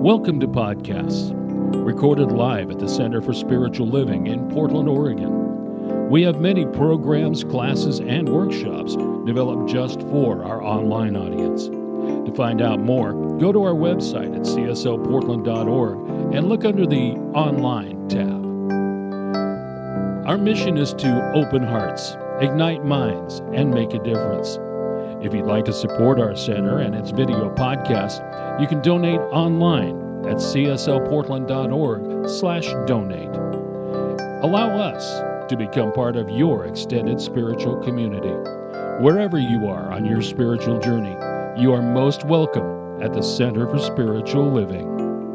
Welcome to Podcasts, recorded live at the Center for Spiritual Living in Portland, Oregon. We have many programs, classes, and workshops developed just for our online audience. To find out more, go to our website at csoportland.org and look under the Online tab. Our mission is to open hearts, ignite minds, and make a difference. If you'd like to support our center and its video podcast, you can donate online at csoportland.org/donate. Allow us to become part of your extended spiritual community. Wherever you are on your spiritual journey, you are most welcome at the Center for Spiritual Living.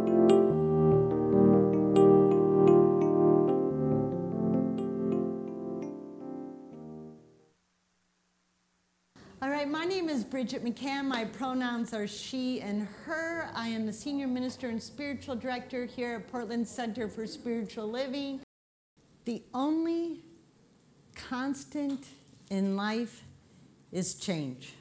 All right, my name is Bridget McCann. My pronouns are she and her. I am the Senior Minister and Spiritual Director here at Portland Center for Spiritual Living. The only constant in life is change.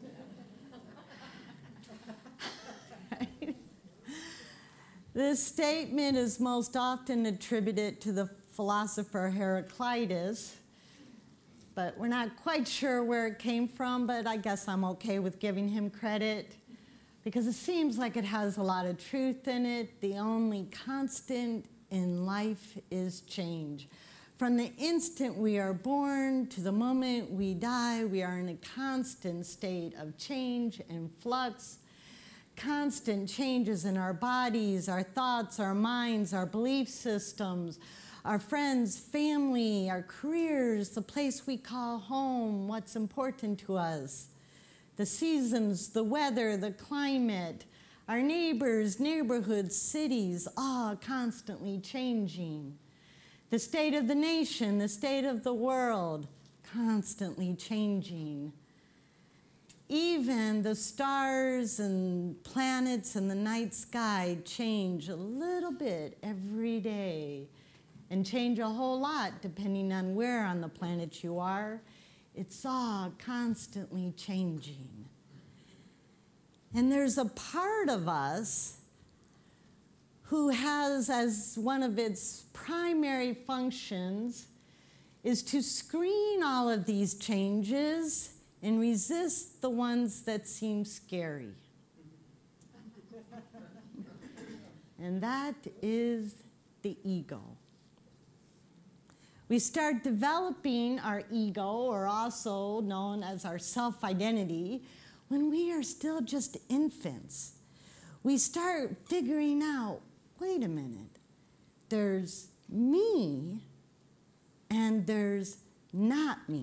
Right? This statement is most often attributed to the philosopher Heraclitus, but we're not quite sure where it came from, but I guess I'm okay with giving him credit because it seems like it has a lot of truth in it. The only constant in life is change. From the instant we are born to the moment we die, we are in a constant state of change and flux, constant changes in our bodies, our thoughts, our minds, our belief systems, our friends, family, our careers, the place we call home, what's important to us, the seasons, the weather, the climate, our neighbors, neighborhoods, cities, all constantly changing. The state of the nation, the state of the world, constantly changing. Even the stars and planets in the night sky change a little bit every day. And change a whole lot depending on where on the planet you are. It's all constantly changing. And there's a part of us who has as one of its primary functions is to screen all of these changes and resist the ones that seem scary. And that is the ego. We start developing our ego, or also known as our self-identity, when we are still just infants. We start figuring out, wait a minute, there's me and there's not me.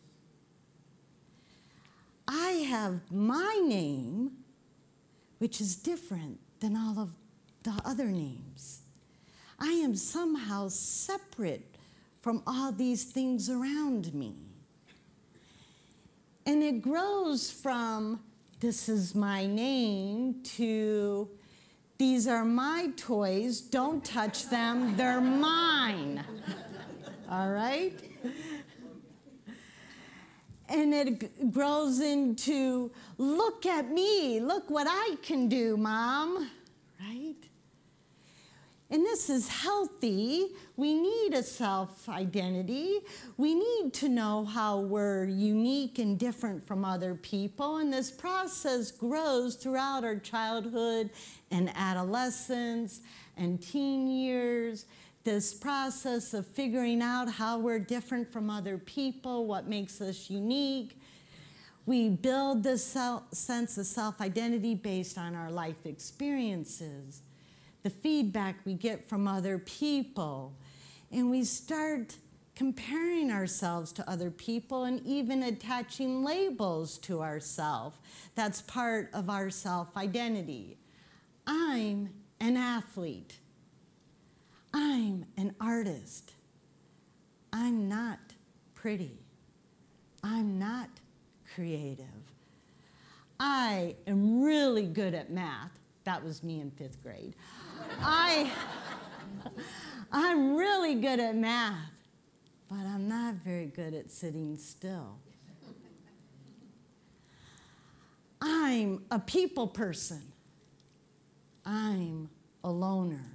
I have my name, which is different than all of the other names. I am somehow separate from all these things around me. And it grows from, this is my name, to, these are my toys, don't touch them, they're mine. All right? And it grows into, look at me, look what I can do, Mom, right? And this is healthy. We need a self-identity. We need to know how we're unique and different from other people. And this process grows throughout our childhood and adolescence and teen years. This process of figuring out how we're different from other people, what makes us unique. We build this sense of self-identity based on our life experiences, the feedback we get from other people, and we start comparing ourselves to other people and even attaching labels to ourselves. That's part of our self-identity. I'm an athlete. I'm an artist. I'm not pretty. I'm not creative. I am really good at math. That was me in 5th grade. I'm really good at math, but I'm not very good at sitting still. I'm a people person. I'm a loner.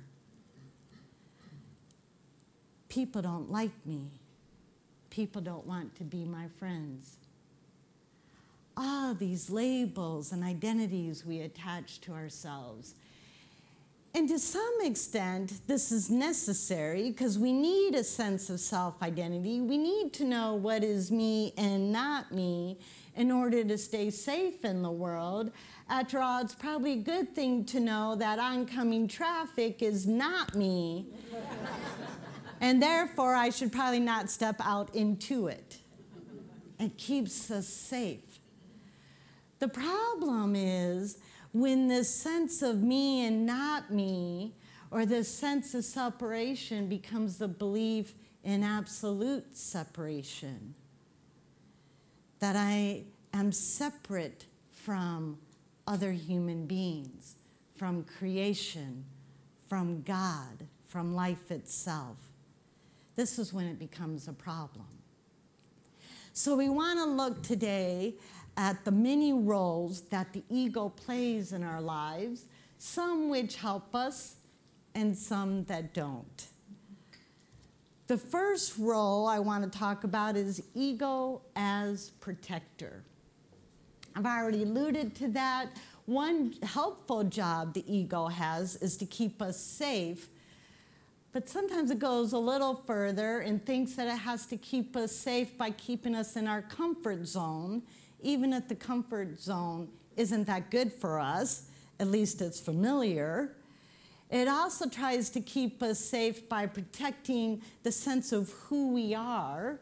People don't like me. People don't want to be my friends. All these labels and identities we attach to ourselves. And to some extent, this is necessary because we need a sense of self-identity. We need to know what is me and not me in order to stay safe in the world. After all, it's probably a good thing to know that oncoming traffic is not me. And therefore, I should probably not step out into it. It keeps us safe. The problem is when this sense of me and not me, or this sense of separation, becomes the belief in absolute separation. That I am separate from other human beings, from creation, from God, from life itself. This is when it becomes a problem. So we want to look today at the many roles that the ego plays in our lives, some which help us and some that don't. The first role I want to talk about is ego as protector. I've already alluded to that. One helpful job the ego has is to keep us safe. But sometimes it goes a little further and thinks that it has to keep us safe by keeping us in our comfort zone, even if the comfort zone isn't that good for us, at least it's familiar. It also tries to keep us safe by protecting the sense of who we are.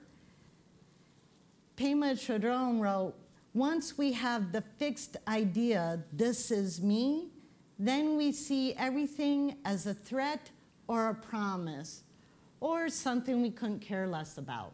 Pema Chodron wrote, once we have the fixed idea, this is me, then we see everything as a threat or a promise, or something we couldn't care less about.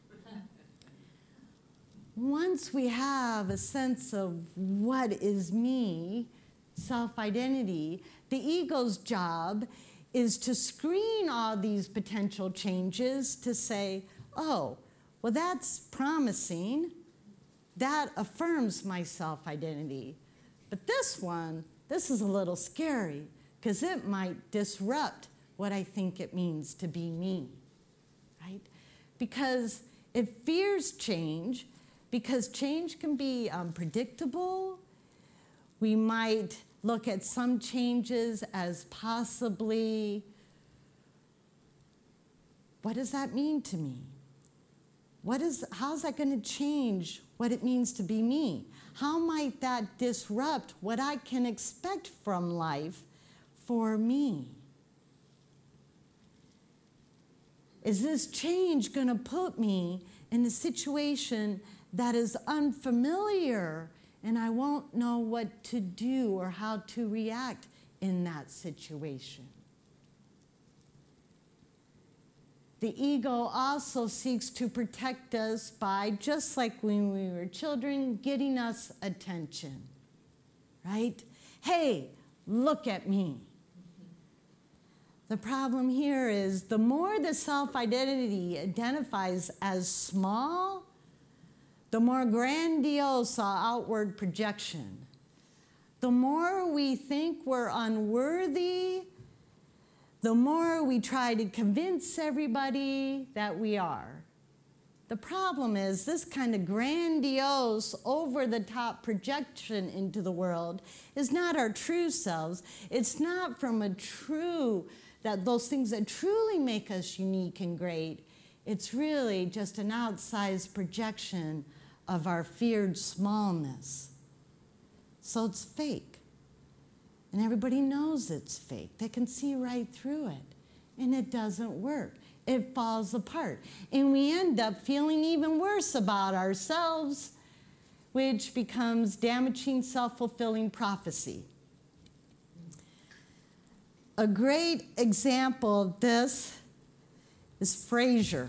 Once we have a sense of what is me, self-identity, the ego's job is to screen all these potential changes to say, oh, well, that's promising. That affirms my self-identity. But this is a little scary because it might disrupt what I think it means to be me, right? Because it fears change, because change can be unpredictable. We might look at some changes as possibly, what does that mean to me? How's that going to change what it means to be me? How might that disrupt what I can expect from life for me? Is this change going to put me in a situation that is unfamiliar and I won't know what to do or how to react in that situation? The ego also seeks to protect us by, just like when we were children, getting us attention, right? Hey, look at me. The problem here is the more the self-identity identifies as small, the more grandiose our outward projection. The more we think we're unworthy, the more we try to convince everybody that we are. The problem is this kind of grandiose, over-the-top projection into the world is not our true selves. It's not from those things that truly make us unique and great. It's really just an outsized projection of our feared smallness. So it's fake. And everybody knows it's fake. They can see right through it. And it doesn't work. It falls apart. And we end up feeling even worse about ourselves, which becomes damaging self-fulfilling prophecy. A great example of this is Frasier.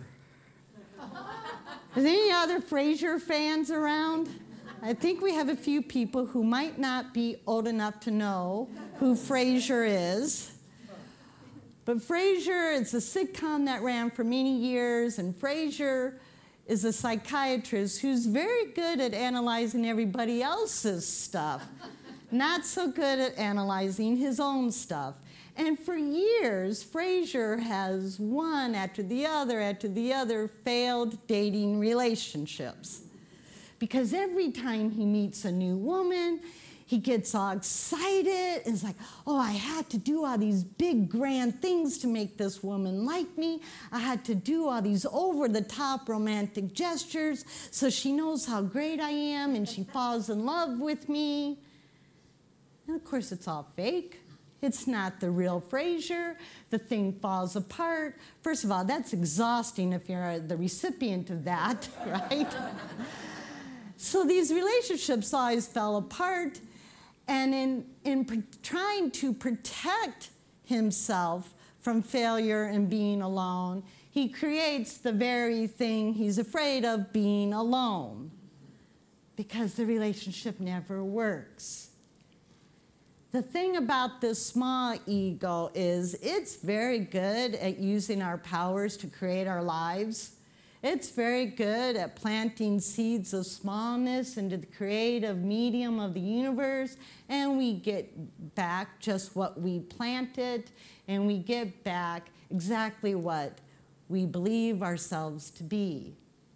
Is there any other Frasier fans around? I think we have a few people who might not be old enough to know who Frasier is. But Frasier, it's a sitcom that ran for many years, and Frasier is a psychiatrist who's very good at analyzing everybody else's stuff. not so good at analyzing his own stuff. And for years, Fraser has one after the other failed dating relationships. Because every time he meets a new woman, he gets all excited and is like, oh, I had to do all these big, grand things to make this woman like me. I had to do all these over-the-top romantic gestures so she knows how great I am and she falls in love with me. And of course, it's all fake. It's not the real Fraser. The thing falls apart. First of all, that's exhausting if you're the recipient of that, right? So these relationships always fell apart. And in trying to protect himself from failure and being alone, he creates the very thing he's afraid of, being alone, because the relationship never works. The thing about this small ego is it's very good at using our powers to create our lives. It's very good at planting seeds of smallness into the creative medium of the universe, and we get back just what we planted, and we get back exactly what we believe ourselves to be.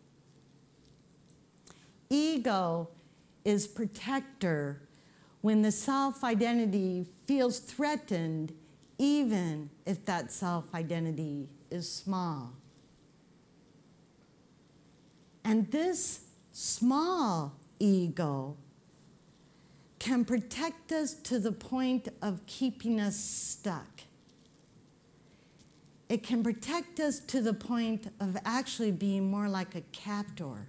Ego is protector when the self-identity feels threatened, even if that self-identity is small. And this small ego can protect us to the point of keeping us stuck. It can protect us to the point of actually being more like a captor.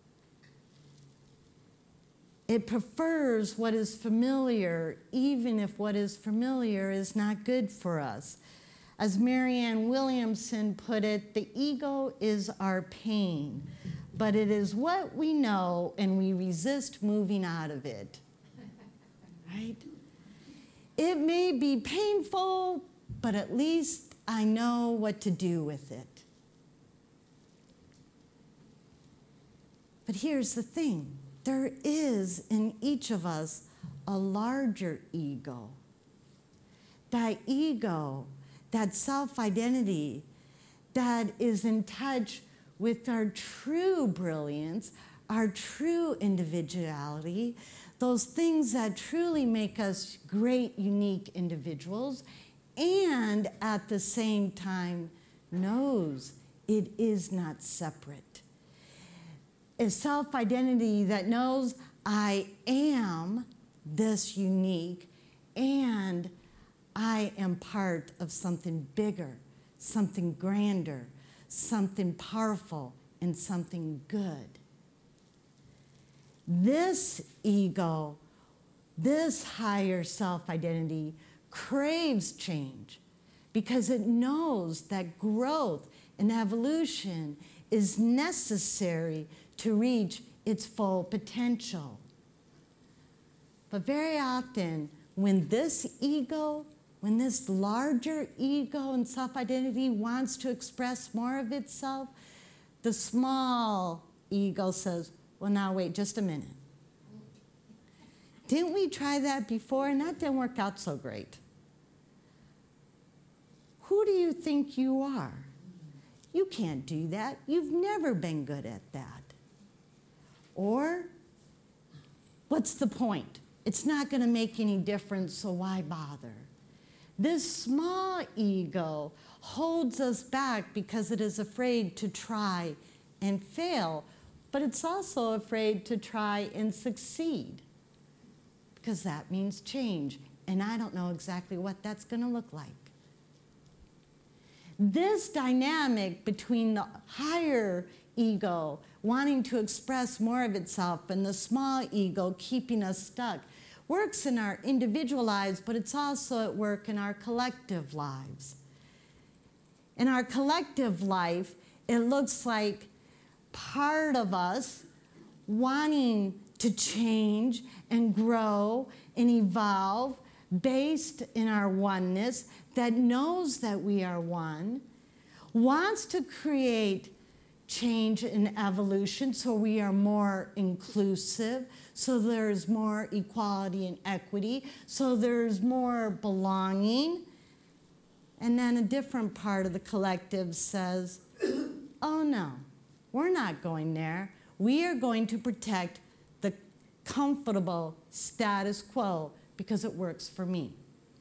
It prefers what is familiar, even if what is familiar is not good for us. As Marianne Williamson put it, the ego is our pain, but it is what we know and we resist moving out of it, right? It may be painful, but at least I know what to do with it. But here's the thing. There is in each of us a larger ego. That ego, that self-identity that is in touch with our true brilliance, our true individuality, those things that truly make us great, unique individuals, and at the same time knows it is not separate. A self-identity that knows I am this unique and I am part of something bigger, something grander, something powerful, and something good. This ego, this higher self-identity craves change because it knows that growth and evolution is necessary to reach its full potential. But very often, when this ego, when this larger ego and self-identity wants to express more of itself, the small ego says, well, now wait just a minute. Didn't we try that before? And that didn't work out so great. Who do you think you are? You can't do that. You've never been good at that. Or, what's the point? It's not going to make any difference, so why bother? This small ego holds us back because it is afraid to try and fail, but it's also afraid to try and succeed because that means change, and I don't know exactly what that's going to look like. This dynamic between the higher ego wanting to express more of itself and the small ego keeping us stuck works in our individual lives, but it's also at work in our collective lives. In our collective life, it looks like part of us wanting to change and grow and evolve based in our oneness, that knows that we are one, wants to create change and evolution, so we are more inclusive, so there's more equality and equity, so there's more belonging. And then a different part of the collective says, oh no, we're not going there. We are going to protect the comfortable status quo because it works for me.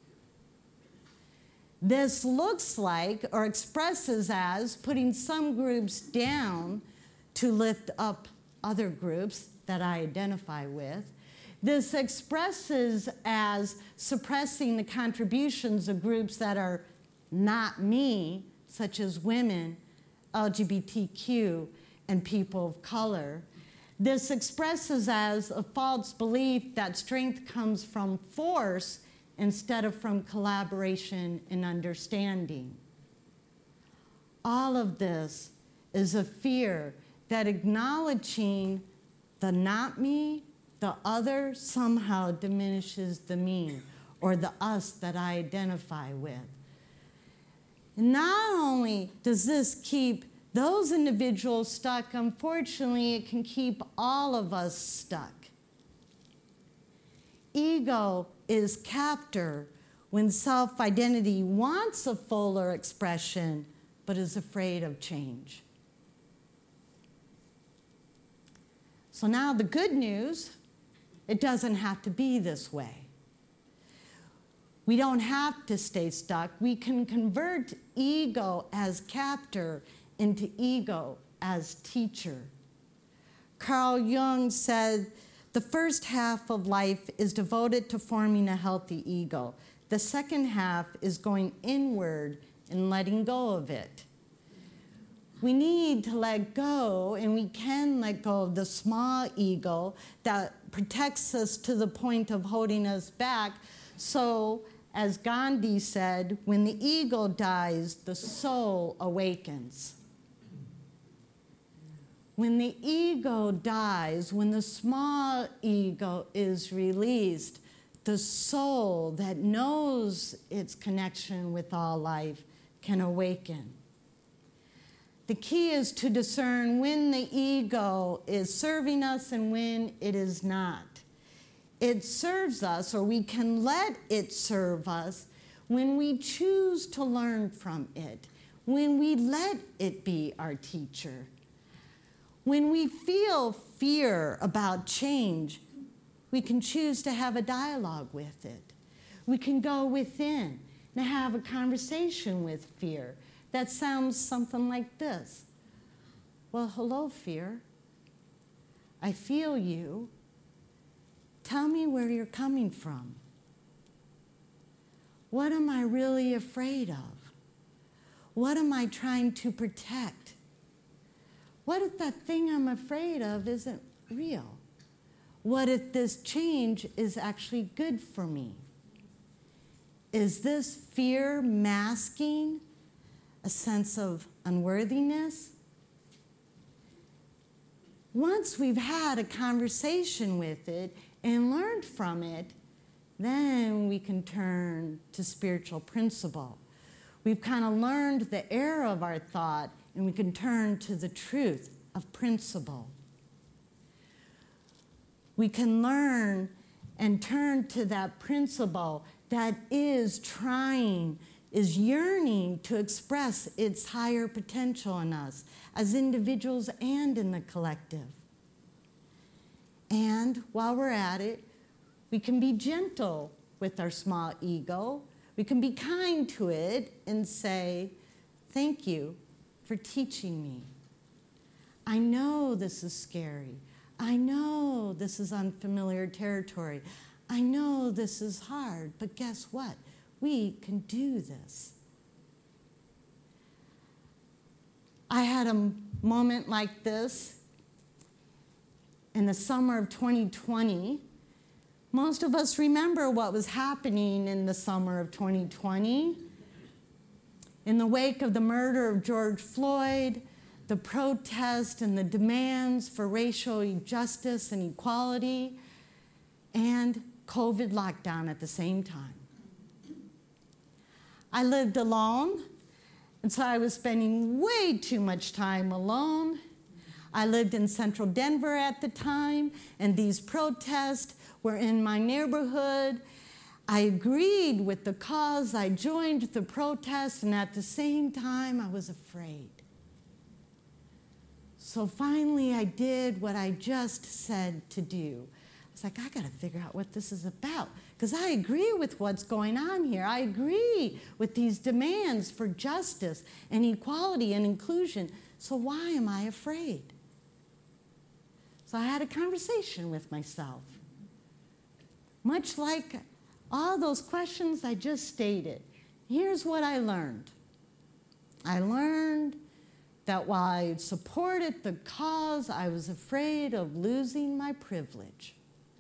This looks like or expresses as putting some groups down to lift up other groups that I identify with. This expresses as suppressing the contributions of groups that are not me, such as women, LGBTQ, and people of color. This expresses as a false belief that strength comes from force instead of from collaboration and understanding. All of this is a fear that acknowledging the not me, the other, somehow diminishes the me, or the us that I identify with. And not only does this keep those individuals stuck, unfortunately, it can keep all of us stuck. Ego is captor when self-identity wants a fuller expression, but is afraid of change. So now the good news, it doesn't have to be this way. We don't have to stay stuck. We can convert ego as captor into ego as teacher. Carl Jung said, the first half of life is devoted to forming a healthy ego. The second half is going inward and letting go of it. We need to let go, and we can let go of the small ego that protects us to the point of holding us back. So, as Gandhi said, when the ego dies, the soul awakens. When the ego dies, when the small ego is released, the soul that knows its connection with all life can awaken. The key is to discern when the ego is serving us and when it is not. It serves us, or we can let it serve us, when we choose to learn from it, when we let it be our teacher. When we feel fear about change, we can choose to have a dialogue with it. We can go within and have a conversation with fear that sounds something like this. Well, hello, fear. I feel you. Tell me where you're coming from. What am I really afraid of? What am I trying to protect? What if that thing I'm afraid of isn't real? What if this change is actually good for me? Is this fear masking a sense of unworthiness? Once we've had a conversation with it and learned from it, then we can turn to spiritual principle. We've kind of learned the error of our thought, and we can turn to the truth of principle. We can learn and turn to that principle that is trying, is yearning to express its higher potential in us as individuals and in the collective. And while we're at it, we can be gentle with our small ego. We can be kind to it and say, thank you for teaching me. I know this is scary. I know this is unfamiliar territory. I know this is hard, but guess what? We can do this. I had a moment like this in the summer of 2020. Most of us remember what was happening in the summer of 2020. In the wake of the murder of George Floyd, the protest and the demands for racial justice and equality, and COVID lockdown at the same time. I lived alone, And so I was spending way too much time alone. I lived in central Denver at the time, and these protests were in my neighborhood. I agreed with the cause. I joined the protest, and at the same time, I was afraid. So finally, I did what I just said to do. I was like, I got to figure out what this is about, because I agree with what's going on here. I agree with these demands for justice and equality and inclusion. So why am I afraid? So I had a conversation with myself. Much like all those questions I just stated, here's what I learned. I learned that while I supported the cause, I was afraid of losing my privilege.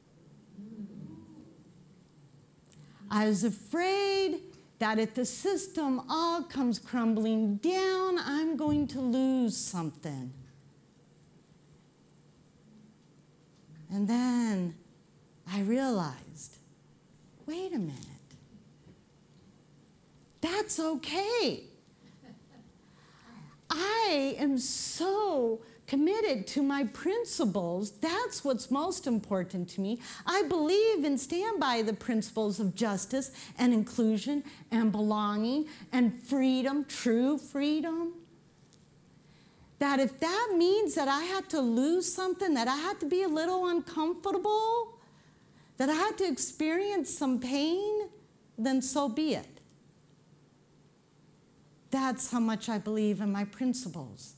I was afraid that if the system all comes crumbling down, I'm going to lose something. And then I realized, wait a minute, that's okay. I am so committed to my principles. That's what's most important to me. I believe and stand by the principles of justice and inclusion and belonging and freedom, true freedom. That if that means that I had to lose something, that I had to be a little uncomfortable, that I had to experience some pain, then so be it. That's how much I believe in my principles.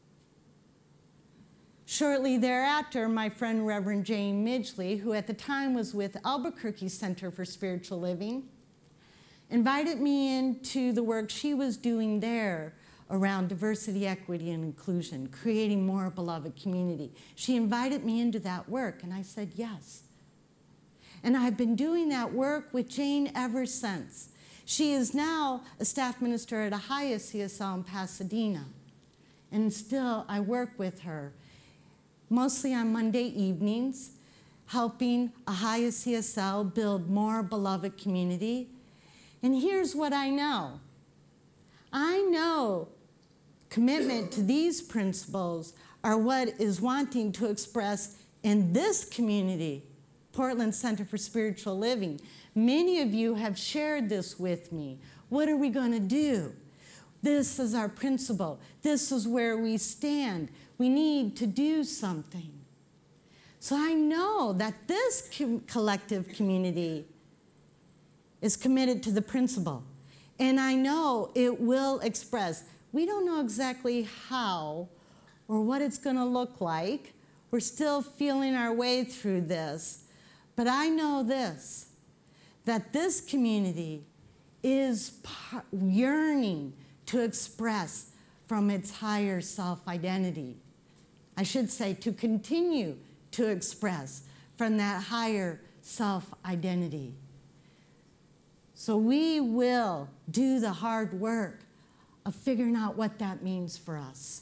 Shortly thereafter, my friend Reverend Jane Midgley, who at the time was with Albuquerque Center for Spiritual Living, invited me into the work she was doing there around diversity, equity, and inclusion, creating more beloved community. She invited me into that work, and I said yes. And I've been doing that work with Jane ever since. She is now a staff minister at Ahia CSL in Pasadena. And still, I work with her, mostly on Monday evenings, helping Ahia CSL build more beloved community. And here's what I know. I know commitment to these principles are what is wanting to express in this community, Portland Center for Spiritual Living. Many of you have shared this with me. What are we going to do? This is our principle. This is where we stand. We need to do something. So I know that this collective community is committed to the principle. And I know it will express. We don't know exactly how or what it's going to look like. We're still feeling our way through this. But I know this, that this community is yearning to express from its higher self-identity. I should say to continue to express from that higher self-identity. So we will do the hard work of figuring out what that means for us.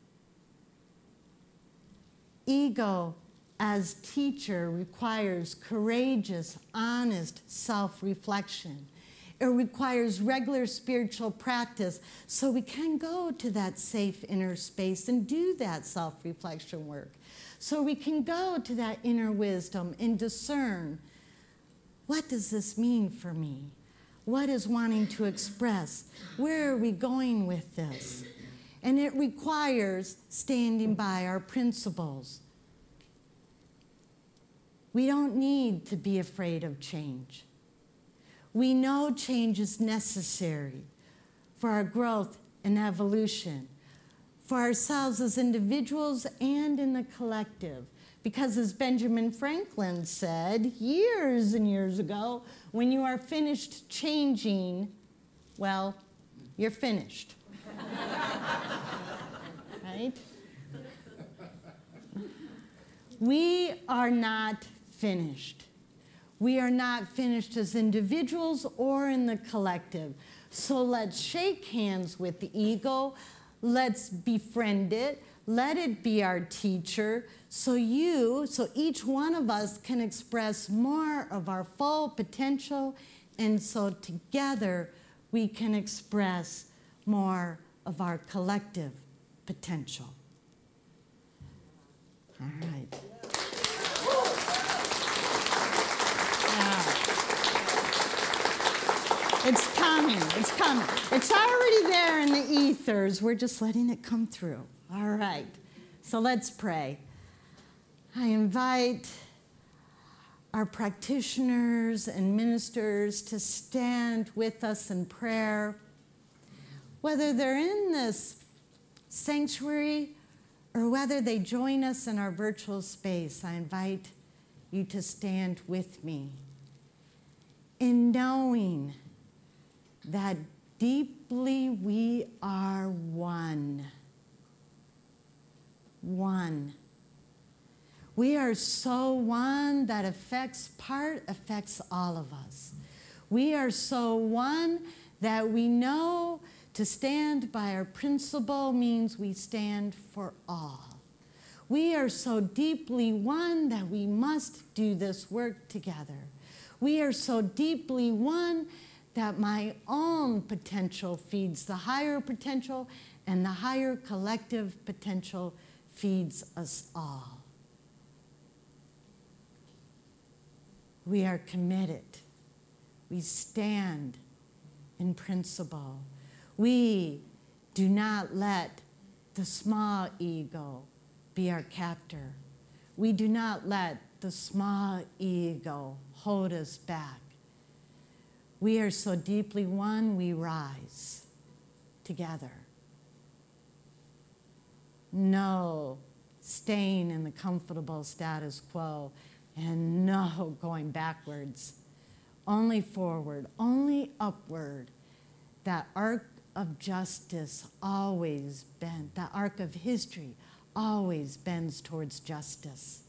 Ego as teacher requires courageous, honest self-reflection. It requires regular spiritual practice so we can go to that safe inner space and do that self-reflection work. So we can go to that inner wisdom and discern, what does this mean for me? What is wanting to express? Where are we going with this? And it requires standing by our principles. We don't need to be afraid of change. We know change is necessary for our growth and evolution, for ourselves as individuals and in the collective. Because as Benjamin Franklin said years and years ago, when you are finished changing, well, you're finished. Right? We are not finished. We are not finished as individuals or in the collective. So let's shake hands with the ego. Let's befriend it. Let it be our teacher. So each one of us can express more of our full potential. And so together we can express more of our collective potential. All right. It's coming. It's coming. It's already there in the ethers. We're just letting it come through. All right. So let's pray. I invite our practitioners and ministers to stand with us in prayer, whether they're in this sanctuary or whether they join us in our virtual space. I invite you to stand with me in knowing that deeply we are one. One. We are so one that affects all of us. We are so one that we know to stand by our principle means we stand for all. We are so deeply one that we must do this work together. We are so deeply one that my own potential feeds the higher potential, and the higher collective potential feeds us all. We are committed. We stand in principle. We do not let the small ego be our captor. We do not let the small ego hold us back. We are so deeply one, we rise together. No staying in the comfortable status quo, and no going backwards. Only forward, only upward. That arc of justice always bends, that arc of history always bends towards justice.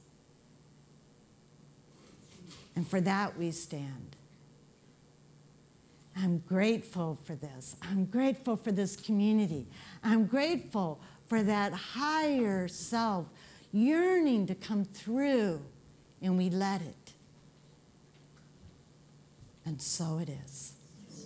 And for that we stand. I'm grateful for this. I'm grateful for this community. I'm grateful for that higher self yearning to come through, and we let it. And so it is.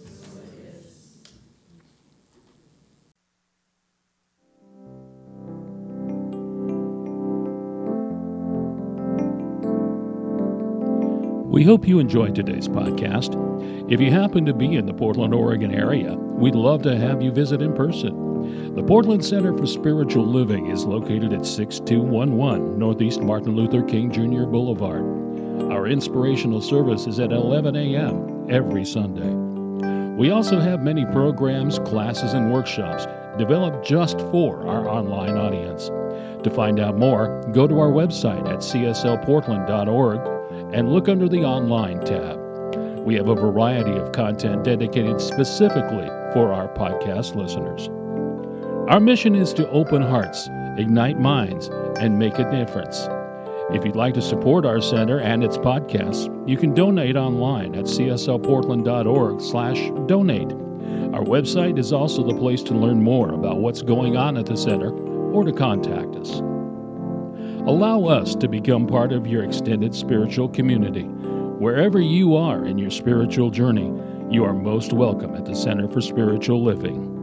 We hope you enjoyed today's podcast. If you happen to be in the Portland, Oregon area, we'd love to have you visit in person. The Portland Center for Spiritual Living is located at 6211 Northeast Martin Luther King Jr. Boulevard. Our inspirational service is at 11 a.m. every Sunday. We also have many programs, classes, and workshops developed just for our online audience. To find out more, go to our website at cslportland.org and look under the Online tab. We have a variety of content dedicated specifically for our podcast listeners. Our mission is to open hearts, ignite minds, and make a difference. If you'd like to support our center and its podcasts, you can donate online at cslportland.org/donate. Our website is also the place to learn more about what's going on at the center or to contact us. Allow us to become part of your extended spiritual community. Wherever you are in your spiritual journey, you are most welcome at the Center for Spiritual Living.